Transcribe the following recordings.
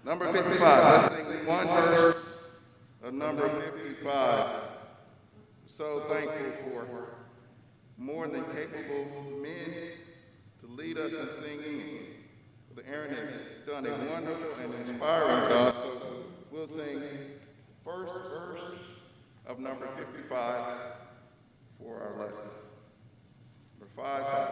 Number 55. Let's sing one verse of number 55. So thankful for more than capable men to lead us in singing. Brother Aaron has done a wonderful and inspiring job. So we'll sing first verse of number 55 for our lesson. Number 5.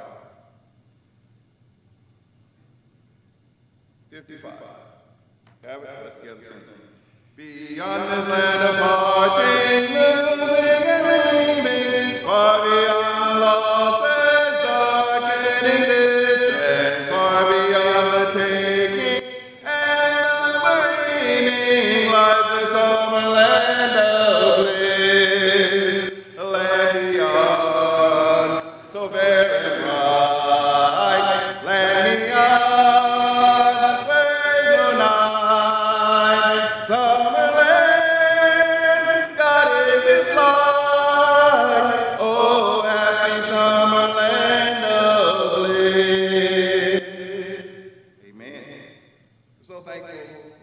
55. Have it? Let's together sing. Beyond this land of parting, losing and leaving, far beyond losses, darkening this, and far beyond the taking and the marine, lies the summer land of bliss, a land beyond, so very bright, land beyond. Summerland, God is His light. Oh, happy Summerland of bliss. Amen. We're so thankful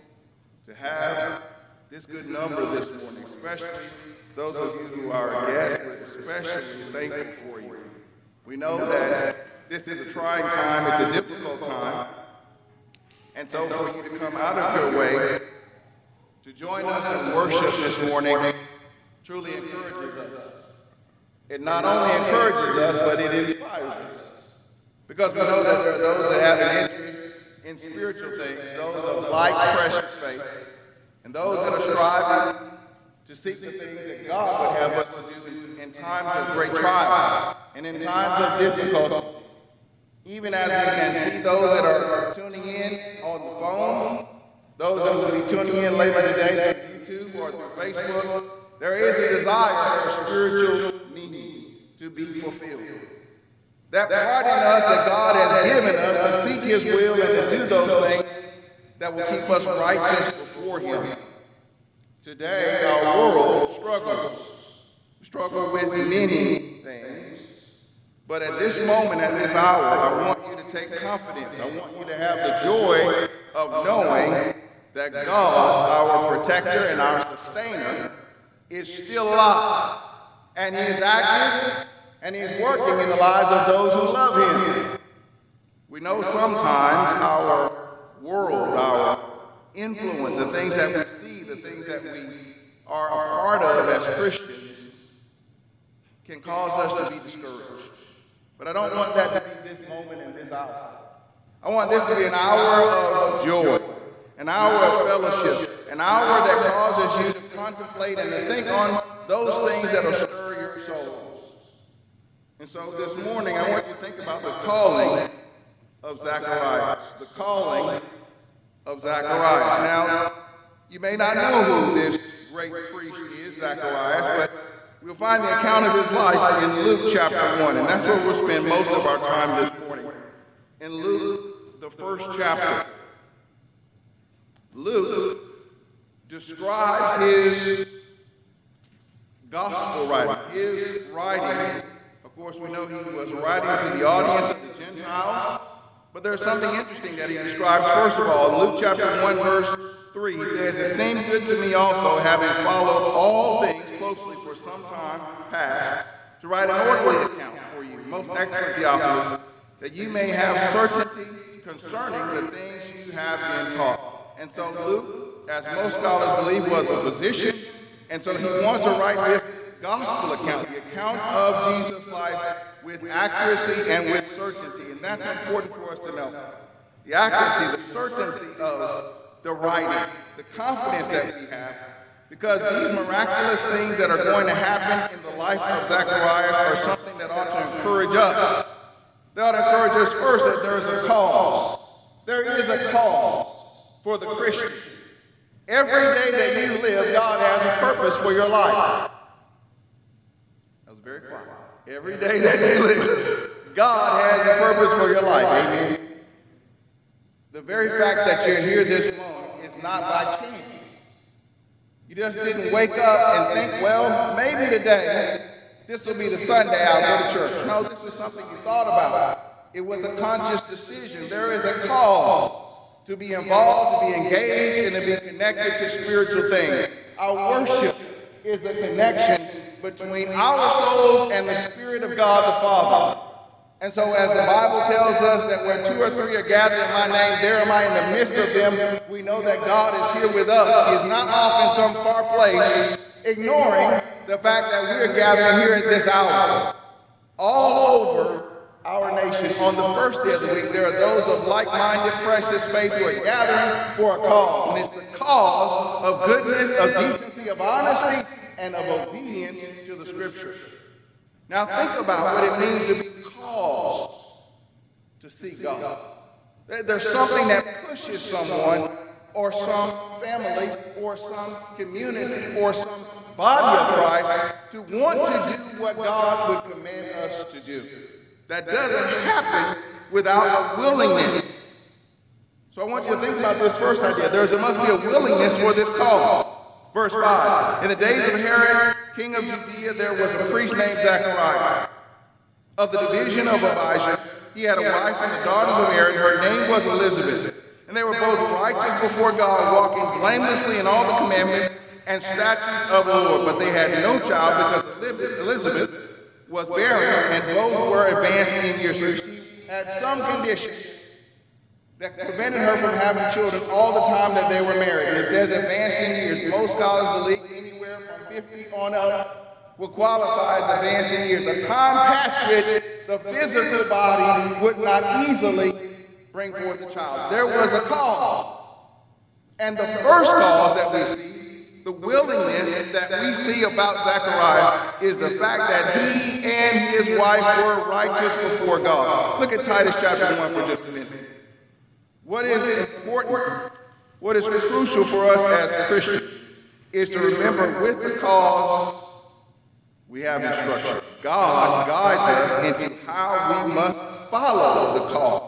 to have this good number this morning, especially those of you who are guests, but especially thankful for you. We know that this is a trying time, it's a difficult time, and so for you to come out of your way to join us in worship this morning truly encourages us. It not only encourages us, but it inspires us. Because we know that there are those that have an interest in spiritual things, those of like precious faith, and those that are striving to seek the things that God would have us to do in times of great trial and in times of difficulty. Even as we can see those that are tuning in on the phone, those that will be tuning in later today through YouTube or through Facebook, there is a desire for spiritual need to be fulfilled. That part in us that God has given us to seek His will and to do those things that will keep us righteous before Him. Today, our world struggles. We struggle with many things. But at this moment, at this hour, I want you to take confidence. I want you to have the joy of knowing that God, our protector and our sustainer, is still alive. And He is active, and He is working in the lives of those who love Him. We know sometimes our world, our influence, the things that we see, the things that we are a part of as Christians, can cause us to be discouraged. But I don't want that to be this moment and this hour. I want this to be an hour of joy, an hour of fellowship, an hour that causes you to contemplate and to think on those things that will stir your souls. And so this morning, I want you to think about the calling of Zacharias. The calling of Zacharias. Now, you may not know who this great priest is, Zacharias, but we'll find the account of his life in Luke chapter 1, and that's where we'll spend most of our time this morning. In Luke, the first chapter, Luke describes his gospel writing, his writing. Of course, we know he was writing to the audience of the Gentiles, but there's something interesting that he describes. First of all, in Luke chapter 1, verse 3, he says, "It seemed good to me also, having followed all things closely for some time past, to write an orderly account for you, most excellent Theophilus, that you may have certainty concerning the things you have been taught." And so Luke, as most scholars believe, was a physician, and so he wants to write this gospel account, the account of Jesus' life with accuracy and with certainty. And that's important for us to know. The accuracy, the certainty of the writing, the confidence that we have, because these miraculous things that are going to happen in the life of Zacharias are something that ought to encourage us. They ought to encourage us first that there is a cause. There is a cause for the Christian. Every day that you live, God has a purpose for your life. That was very quiet. Every day that you live, God has a purpose for your life. Amen. The very fact that you're here this morning is not by chance. You just didn't wake up and think, well, maybe today, this will be the Sunday I'll go to church. No, this was something you thought about. It was a conscious decision. There is a cause to be involved, to be engaged, and to be connected to spiritual things. Our worship is a connection between our souls and the Spirit of God the Father. And so as the Bible tells us that where 2 or 3 are gathered in my name, there am I in the midst of them, we know that God is here with us. He is not off in some far place, ignoring the fact that we are gathering here at this hour. All over our nation, on the first day of the week, there are those of like-minded, precious faith who are gathering for a cause. And it's the cause of goodness, of decency, of honesty, and of obedience to the Scripture. Now think about what it means to be called to see God. There's something that pushes someone or some family or some community or some body of Christ to want to do what God would command us to do. That doesn't happen without a willingness. So I want you to think about this first idea. There must be a willingness for this cause. Verse 5, in the days of Herod, king of Judea, there was a priest named Zechariah, of the division of Abijah. He had a wife and the daughters of Aaron. Her name was Elizabeth. And they were both righteous before God, walking blamelessly in all the commandments and statutes of the Lord. But they had no child because Elizabeth was barren, and both were advanced in years. So she had some condition that prevented her from having children all the time that they were married. And it says advanced in years. Most scholars believe anywhere from 50 on up will qualify as advanced in years. A time past which the physical body would not easily bring forth a child. There was a cause. And the first cause that we see, the willingness that we see about Zechariah, is the fact that he and his wife were righteous before God. Look at Titus chapter 1 for just a minute. What is important, what is crucial for us as Christians, is to remember with the cause, we have instruction. God guides us into how we must follow the cause.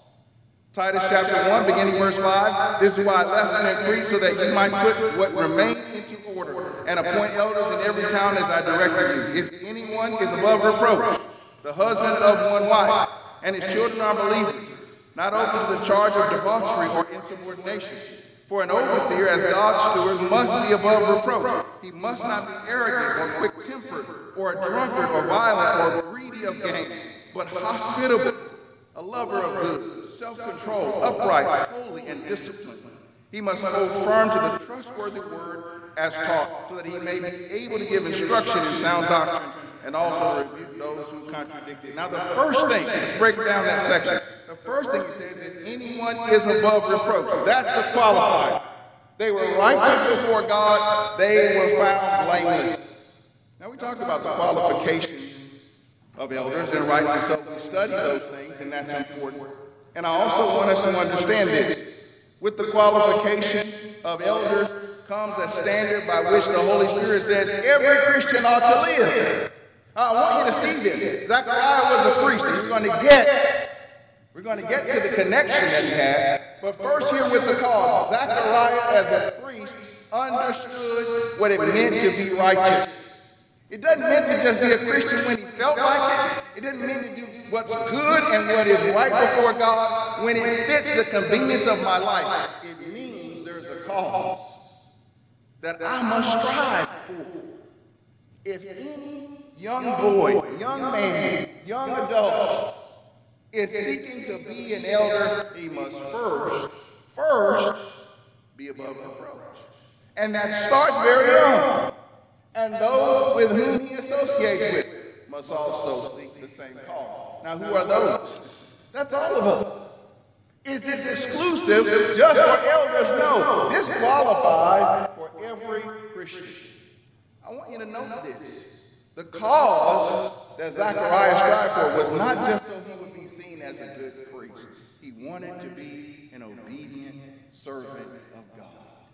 Titus chapter 1, beginning verse 5, this is why I left you in Crete, so that you might put what remained into order and appoint elders in every town as I directed you. If anyone is above reproach, the husband of one wife, and his children are believers, not open to the charge of debauchery or insubordination. For an overseer, as God's steward, must be above reproach. He must not be arrogant or quick-tempered or a drunkard or violent or greedy of gain, but hospitable, a lover of good, self-control, upright, holy, and disciplined. He must hold firm to the trustworthy word as taught, so that he may be able to give instruction in sound doctrine and also rebuke those who contradict it. Now the first thing, let's break down that section. The first thing he says is anyone is above reproach. That's the qualifier. They were righteous before God. They were found blameless. Now we talked about the qualifications of elders, and rightly so. We study those things, and that's important. And I also want us to understand this. With the qualification of elders comes a standard by which the Holy Spirit says every Christian ought to live. I want you to see this. Zechariah was a priest, and we're going to get to the connection that he had. But first here with the cause. Zechariah as a priest understood what it meant to be righteous. It doesn't mean to just be a Christian when he felt like it. It doesn't mean to do what's good and what is right before God when it fits the convenience of my life. It means there's a cause that I must strive for. If any young boy, young man, young adult is seeking to be an elder, he must first be above reproach. And that starts very young. And those with whom he associates with must also seek the same call. Now, who are those? That's all of us. Is this exclusive just for elders? No. This qualifies for every Christian. I want you to know this. The cause that Zechariah strived for was not just so he would be seen as a good priest. He wanted to be an obedient servant of God.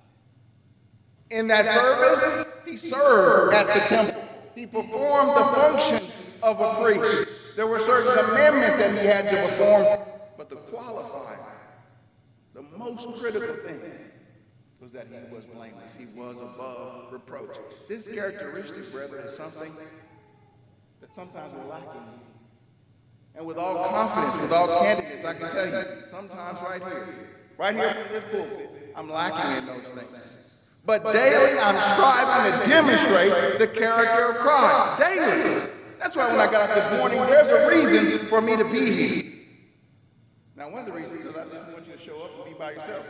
In that service, he served at the temple. He performed the functions of a priest. There were certain commandments that he had to perform, but the qualifier, the most critical thing, was that he was blameless. He was above reproach. This characteristic, brethren, is something that sometimes we're lacking. And with all confidence, with all candidness, I can tell you, sometimes right here, right here from this pulpit, I'm lacking in those things. But daily, I'm striving to demonstrate the character of Christ. Daily. That's why when I got up this morning, there's a reason for me to be here. Now, one of the reasons is I just want you to show up and be by yourself.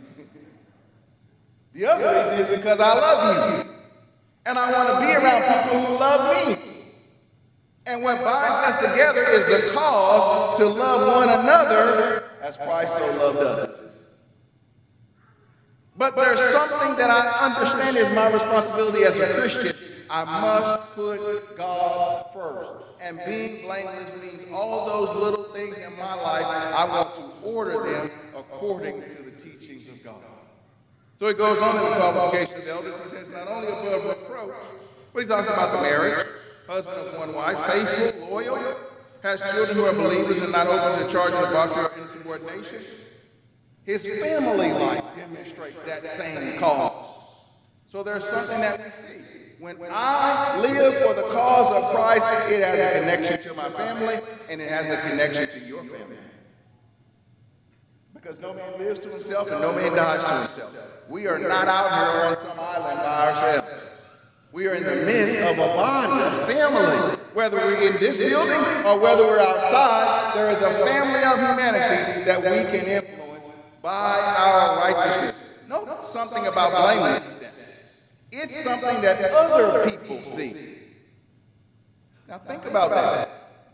The other reason is because I love you. And I want to be around people who love me. And what binds us together is the cause to love one another as Christ so loved us. But there's something that I understand is my responsibility as a Christian. I must put God first. And being blameless means all those little things in my life, I want to order them according to the teachings of God. So it goes on in the qualification of elders. He says not only above reproach, but he talks about the marriage, husband of one wife, faithful, loyal, has children who are believers and not open to charge of debauchery or insubordination. His family life demonstrates that same cause. So there's something that we see. When I live for the cause of Christ, it has a connection to my family, and it has a connection to your family. Because no man lives to himself, and no man dies to himself. We are not out here on some island by ourselves. We are in the midst of a body, a family. Whether we're in this building or whether we're outside, there is a family of humanity that we can influence by our righteousness. Note something about blamelessness. It's something that other people see. Now think about that.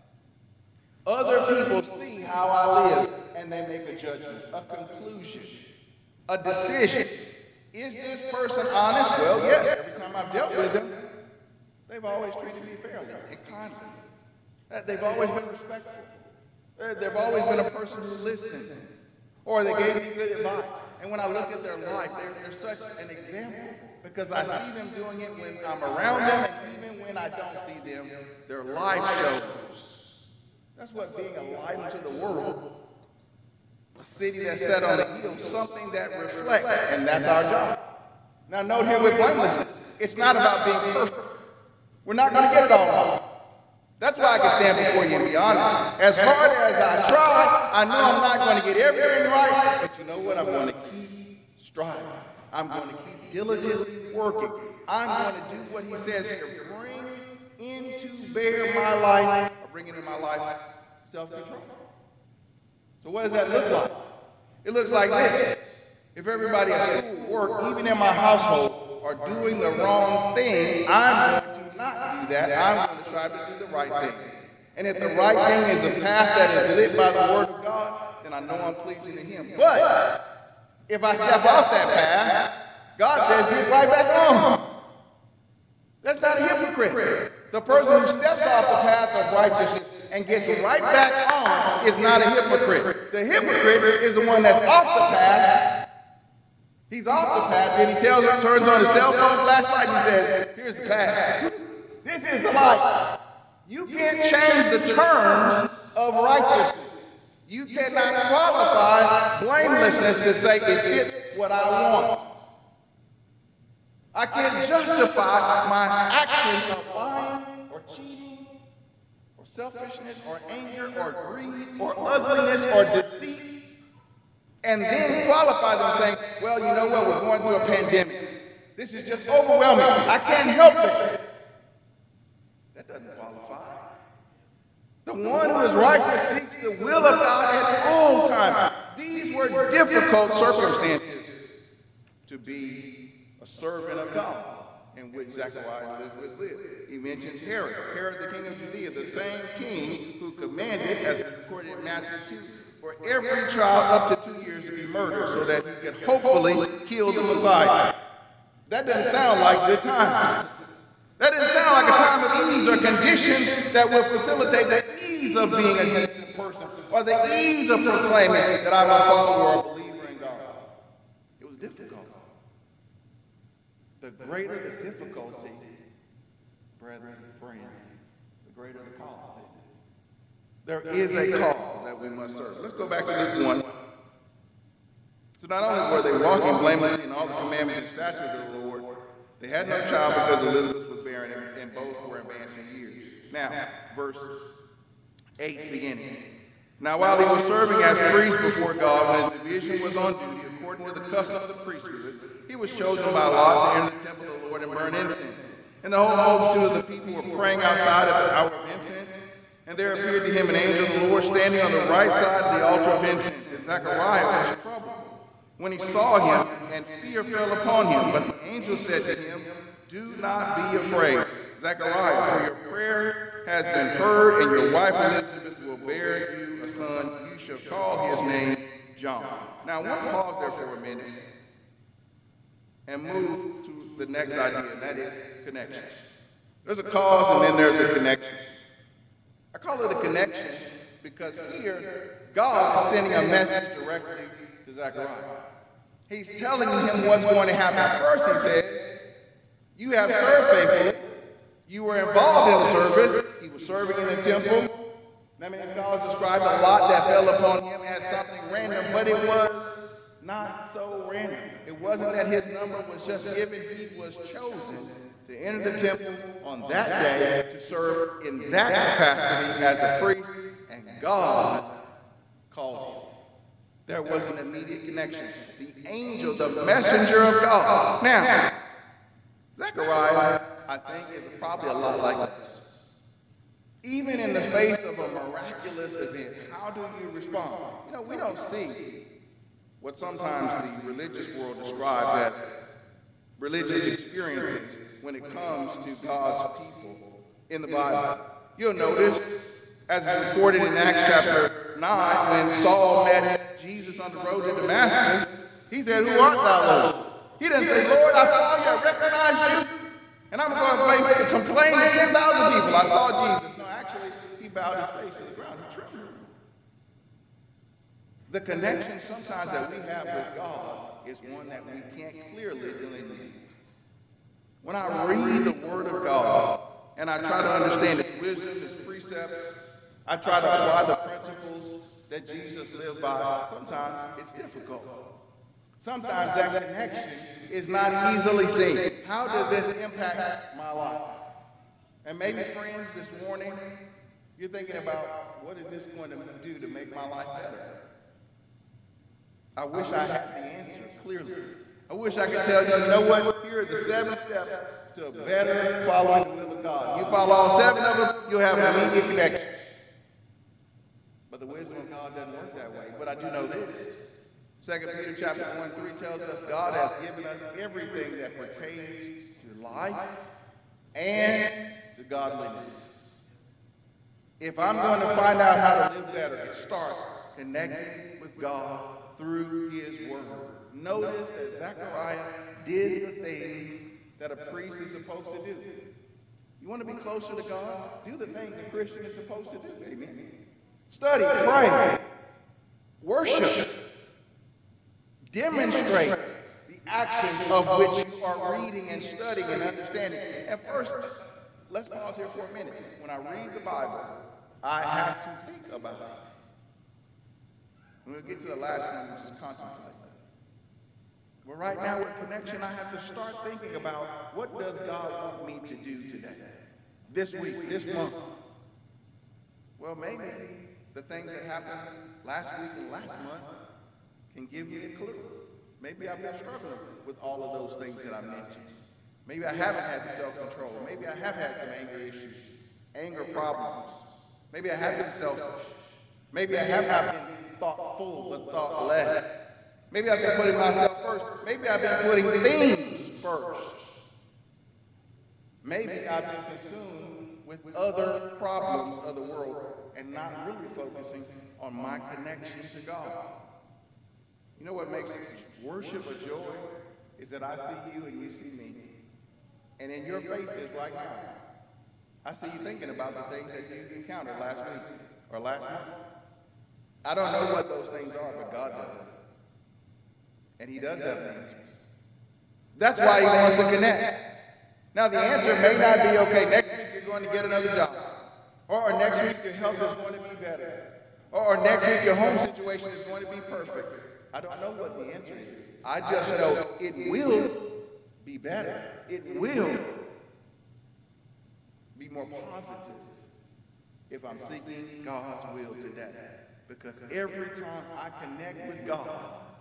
Other people see how I live, and they make a judgment, a conclusion, a decision. Is this person honest? Well, yes. Every time I've dealt with them, they've always treated me fairly and kindly. They've always been respectful. They've always been a person who listened. Or they gave me good advice. And when I look at their life, they're such an example because I see them doing it when I'm around them, and even when I don't see them, their life shows. That's what being a light into the world. A city that's set on a hill, something that reflects, and that's our job. Now note here with blamelessness, it's not about being perfect. We're not going to get it all right. That's why I can stand before you and be honest. As hard as I try, I know I'm not going to get everything right, but you know what? I'm going to keep striving. I'm going to keep diligently working. I'm going to do what he says here. Bring into bear my life, or bring into my life self-control. So what does that look like? It looks like this. If everybody at school, work, even in my household, are doing the wrong thing, I'm going to not do that. I'm going to strive to do the right thing. And if the right thing is a path that is lit by the word of God, then I know I'm pleasing to him. But if I step off that path, God says get right back on. That's not a hypocrite. The person who steps off the path of righteousness and gets right back on is not a hypocrite. The hypocrite is the one that's off the path. He's off the path, then he turns on his cell phone flashlight and he says, here's the path. This is the light. You can't change the terms of righteousness. You cannot qualify blamelessness to say it fits what I want. I can't justify my actions of lying or cheating or selfishness or anger or greed or ugliness or deceit and then qualify them saying, well, you know what, we're going through a pandemic. This is just overwhelming. I can't help it. That doesn't qualify. The one who is righteous seeks the will of God at all times. These were difficult circumstances to be a servant of God in which Zechariah and Elizabeth lived. He mentions Herod, the king of Judea, the same king who commanded, as is recorded in Matthew 2, for every child up to 2 years to be murdered so that he could hopefully kill the Messiah. That doesn't sound like good times. That doesn't sound like a time of ease or conditions that will facilitate the ease of being a decent person or the ease of proclaiming that I'm a follower or a believer in God. It was difficult. The greater the difficulty, brethren and friends, the greater the cause is. There is a cause that we must serve. Let's go back to Luke 1. So not only were they walking blamelessly in all the commandments and statutes of the Lord, they had no child because Elizabeth was barren and both were advancing years. Now, verse 8 beginning. Now while he was serving as priest before God, when his vision was on duty, according to the custom of the priesthood, he was chosen by lot to enter the temple of the Lord and burn incense. And the whole multitude of the people were praying outside at the hour of incense. And there appeared to him an angel of the Lord standing on the right side of the altar of incense. And Zechariah was troubled when he saw him, and fear fell upon him. But the angel said to him, "Do not be afraid, Zechariah, for your prayer has been heard, and your wife Elizabeth will bear you a son. You shall call his name John." Now, I want to pause there for a minute and move to the next idea, and that is connection. There's a cause and then there's a connection. I call it a connection because here, God is sending a message directly to Zechariah. He's telling him what's going to happen. First, he says, you have served faithfully. You were involved in the service. He was serving in the temple. Many scholars described a lot that fell upon him as something random, but it was not so random. It wasn't that his number was just given. He was chosen to enter the temple on that day to serve in that capacity as a priest, and God called him. There was an immediate connection. The angel, the messenger of God. Now, Zechariah, I think, is probably a lot like this. Even in the face of a miraculous event, how do you respond? You know, we don't see what sometimes the religious world describes as religious experiences when it comes to God's people in the Bible. You'll notice, as is recorded in Acts chapter 9, when Saul met Jesus on the road to Damascus, he said, "Who art thou, Lord?" He didn't say, "Lord, I saw you, I recognize you, and I'm going to complain to 10,000 people. I saw Jesus." No, actually, he bowed his face to the ground. He trembled. The connection sometimes that we have with God is one that we can't clearly delineate. When I read the Word of God and I try to understand its wisdom, its precepts, I try to apply the principles that Jesus lived by, sometimes it's difficult. Sometimes that connection is not easily seen. How does this impact my life? And maybe, friends, this morning, you're thinking about, what is this going to do to make my life better? I wish I had the answer clearly. I wish I could tell you, you know what? Here are the 7 steps to a better following the will of God. You follow all 7 of them, you'll have an immediate connection. But the wisdom of God doesn't work that way. But I do know this. 2 Peter chapter 1:3 tells us God has given us everything that pertains to life and to godliness. If I'm going to find out how to live better, it starts connecting with God through his word. Notice that Zechariah did the things that a priest is supposed to do. You want to be closer to God? Do the things a Christian is supposed to do. Amen. Study, pray, worship, demonstrate the action of which you are reading and studying and understanding. And first, let's pause here for a minute. When I read the Bible, I have to think about it. We'll get to the last one, which is contemplate. But right now, with connection, I have to start thinking about, what does God want me to do today, this week, this month? Well, maybe the things that happened last week and last month can give you a clue. Maybe I've been struggling with all of those things that I mentioned. Maybe I haven't had the self-control. Maybe I have had some anger issues, anger problems. Maybe I have been selfish. Maybe I have not been thoughtful but thoughtless. Maybe I've been putting myself first. Maybe I've been putting things first. Maybe I've been consumed with other problems of the world and not really focusing on my connection to God. You know what makes worship a joy is that I see you and you see me. And in your faces right now, I see you thinking about the things that you encountered last week or last month. I don't know what those things are, but God does. And he does have the answers. That's why he wants to connect. Now, the answer may not be, okay, next week you're going to get another job. Or next week your health is going to be better. Or next week your home situation is going to be perfect. I don't know what the answer is. I just know it will be better. It will be more positive if I'm seeking God's will today. Because every time I connect with God,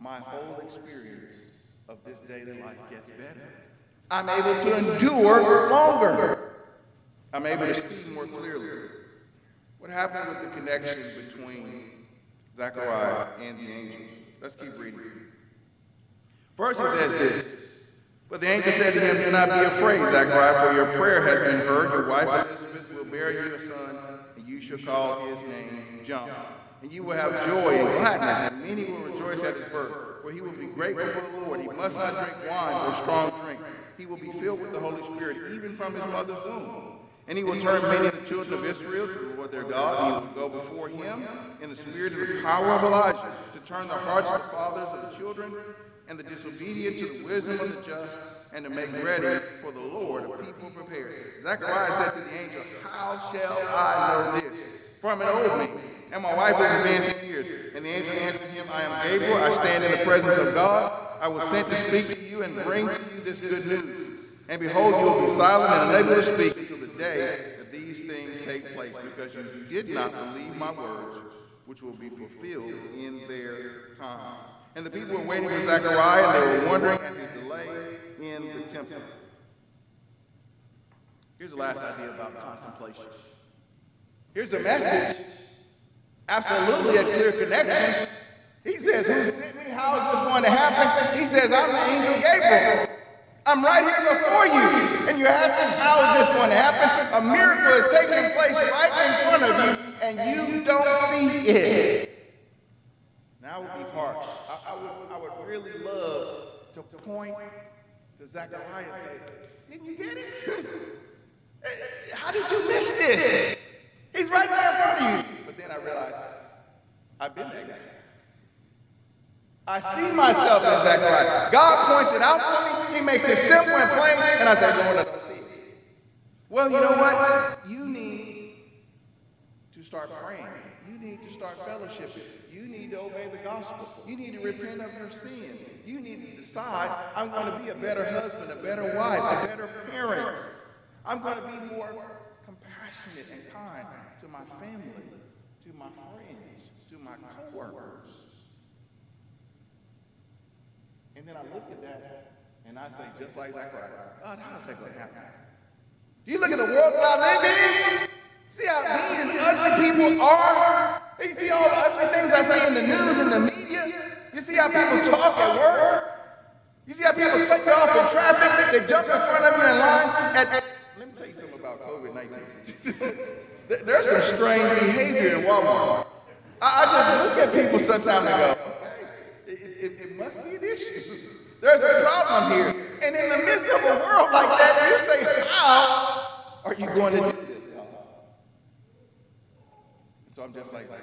my whole experience of this daily life gets better. I'm able to endure longer. I'm able to see more clearly. What happened with the connection between Zechariah and the angel? Let's keep reading. First he says this. But the angel said to him, do not be afraid, Zechariah, for your prayer has been heard. Your wife Elizabeth will bear you a son, and you shall call his name John. And you will have joy and gladness, and many will rejoice at his birth. For he will be great before the Lord. He must not drink wine or strong drink. He will be filled with the Holy Spirit, even from his mother's womb. And he will turn many of the children of Israel to the Lord their God. And he will go before him in the spirit and the power of Elijah, to turn the hearts of the fathers of the children and the disobedient to the wisdom of the just, and to make ready for the Lord a people prepared. Zechariah says to the angel, how shall I know this? For I'm an old man, and my wife is advancing years. And the angel answered him, I am Gabriel. I stand in the presence of God. I was sent to speak to you and bring to you this good news. And behold, you will be silent and unable to speak until the day that these things take place, because you did not believe my words, which will be fulfilled in their time. And the people were waiting for Zechariah, and they were wondering at his delay in the temple. Here's the last idea about contemplation. Here's a message. Absolutely a clear connection. He says, who sent me? How is this going to happen? He says, I'm the angel Gabriel. I'm right here before you. And you're asking, how is this going to happen? A miracle is taking place right in front of you, and you don't see it. Now it would be harsh. I would really love to point to Zechariah and say, didn't you get it? How did you miss this? He's right there in front of you. But then I realized, I've been that guy. I see myself in Zechariah. God points it out for me. He makes it simple and plain. And I say, Lord, I don't see it. Well, you know what? You need to start praying. You need to start fellowshipping. You need to obey the gospel. You need to repent of your sins. You need to decide, I'm going to be a better husband, a better wife, a better parent. I'm going to be more compassionate and kind to my family, to my friends, to my coworkers. And then I look at that and I say, just like Zechariah, God, how is that going to happen? Do you look at the world that I live in? See how mean and ugly people are? You see all the ugly things I see in the news and the media? You see how people talk at work? You see how people cut you off in traffic? They jump in front of you in line. Let me tell you something about COVID-19. There's some strange behavior in Walmart. I just look at people sometimes and go, it must be an issue. There's a problem here. And in the midst of a world like that, you say, how are you going to do this, God? And so I'm just like that.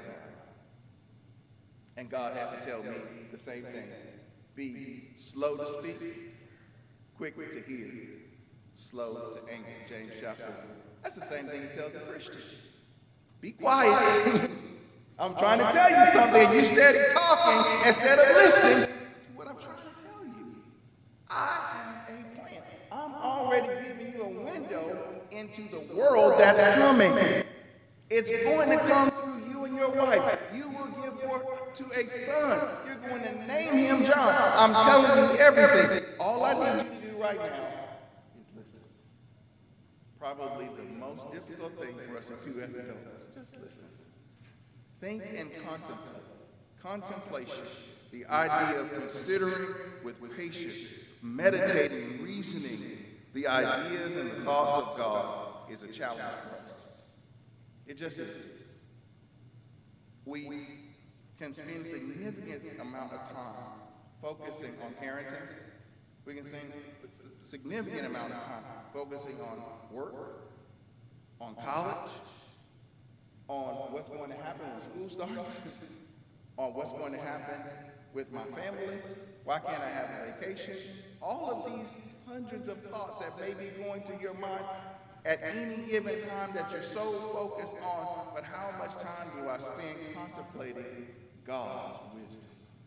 And God has to tell me the same thing. Be slow to speak, quick to hear, slow to anger. James chapter 1. That's the same thing he tells the Christian. Be quiet. I'm trying to tell you something, and you steady talking instead of listening to what I'm trying to tell you. I have a plan. I'm already giving you a window into the world that's coming. It's going to come through you and your wife. You will give birth to a son. You're going to name him John. I'm telling you everything. All I need you to do right now is listen. Probably the most difficult thing for us to do as adults. Just listen. Think and contemplate. Contemplation, the idea of considering with patience, meditating, reasoning the ideas and the thoughts of God is a challenge for us. It just is. We can spend a significant amount of time focusing on parenting. We can spend a significant amount of time focusing on work, on college, on what's going to happen when school starts, on what's going to happen with my family, why can't I have a vacation? All of these hundreds of thoughts that may be going through your mind at any given time that you're so focused on, but how much time do I spend contemplating God's wisdom?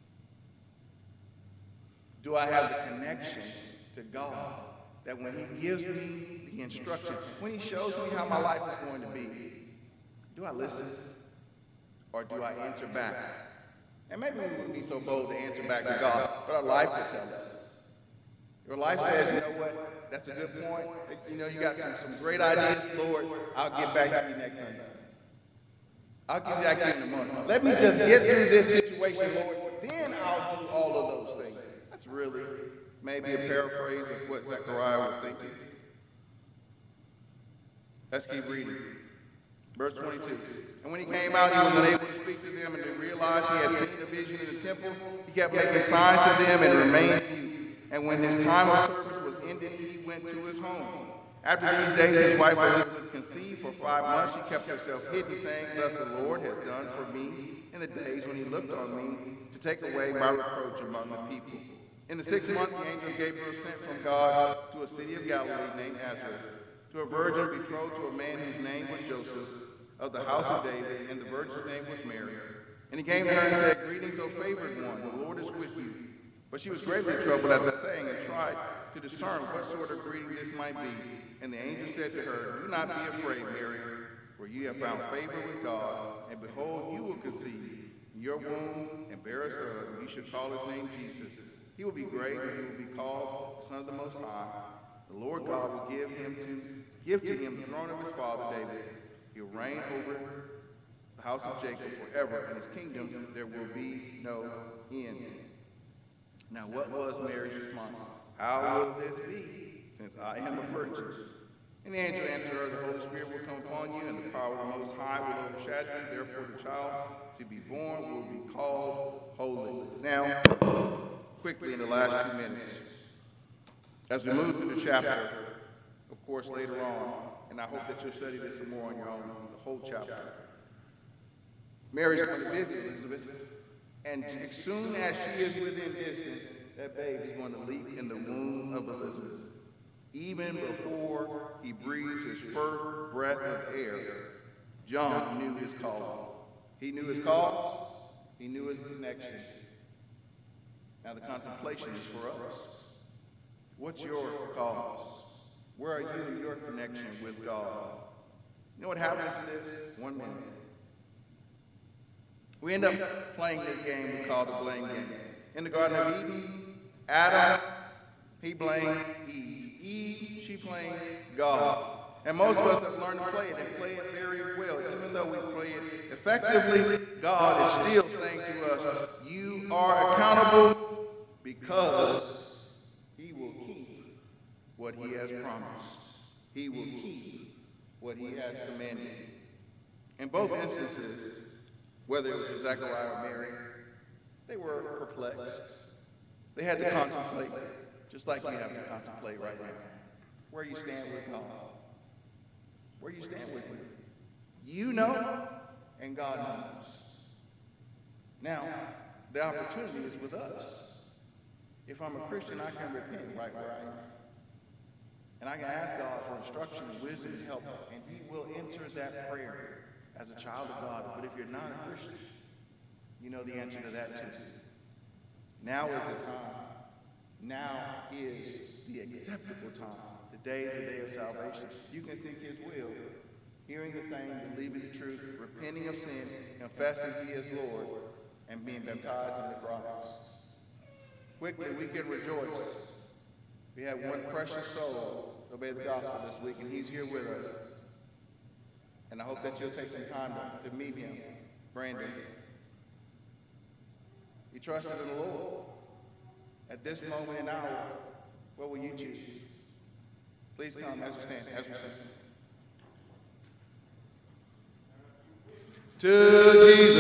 Do I have the connection to God that when he gives me the instruction, when he shows me how my life is going to be, do I listen or do I answer back And maybe we wouldn't be so bold to answer back to God, but our life would tell us. Your life says, you know what, that's a good point. You know, you got some great ideas, Lord. I'll get back to you next Sunday. I'll get back to you in a month. Let me just get through this situation, Lord. Then I'll do all of those things. That's really maybe a paraphrase of what Zechariah was thinking. Let's keep reading. Verse 22. And when he came out, he was unable to speak to them, and they realized he had seen a vision in the temple. He kept making signs to them and remained mute. And when his time of service was ended, he went to his home. After these days, his wife Elizabeth conceived. For 5 months she kept herself hidden, saying, Thus the Lord has done for me in the days when he looked on me to take away my reproach among the people. In the 6th month, the angel Gabriel sent from God to a city of Galilee named Nazareth, to a virgin betrothed to a man whose name was Joseph, of the house of David, and the virgin's name was Mary. And he came to her and said, Greetings, O favored one, the Lord is with you. But she was greatly troubled at the saying, and tried to discern what sort of greeting this might be. And the angel said to her, Do not be afraid, Mary, for you have found favor with God, and behold, you will conceive in your womb and bear a son, and you shall call his name Jesus. He will be great, and he will be called the Son of the Most High. The Lord God will give to him the throne of his father David. He will reign over the house of Jacob forever, and his kingdom there will be no end. Now what was Mary's response? How will this be, since I am a virgin? And the angel answered her, The Holy Spirit will come upon you, and the power of the Most High will overshadow you. Therefore the child to be born will be called Holy. Now, quickly in the last 2 minutes, as we move through the chapter, of course later on, and I hope that you'll study this some more on your own, the whole chapter. Mary's going to visit Elizabeth, and as soon as she is within distance, that babe is going to leap in the womb of Elizabeth. Even before he breathes his first breath of air, John knew his call. He knew his cause, he knew his connection. Now the contemplation is for us. What's your cause? Where are you in your connection with God? You know what happens in this? 1 minute. We end up playing this game we call the blame game. In the Garden of Eden, Adam, he blamed Eve. Eve, she blamed God. And most of us have learned to play it and play it very well. Even though we play it effectively, God is still saying to us, you are accountable because he will keep what he has promised. He will keep what he has commanded. In both instances, whether it was with Zechariah or Mary, they were perplexed. They had to contemplate, just like we have to contemplate right now. Where you stand with God. Where you stand with him. You know, and God knows. Now, the opportunity is with us. If I'm a Christian, I can repent right where I am. And I can ask God for instruction, wisdom, and help, and he will answer that prayer as a child of God. But if you're not a Christian, you know the answer to that too. Now is the time. Now is the acceptable time. The day is the day of salvation. You can seek his will, hearing the saying, believing the truth, repenting of sin, confessing he is Lord, and being baptized into Christ. Quickly, we can rejoice. We have one precious soul to obey the gospel this week, and he's here with us. And I hope that you'll take some time to meet him, Brandon. He trusted in the Lord. At this moment and hour, what will you choose? Please come as we stand, as we sing. To Jesus.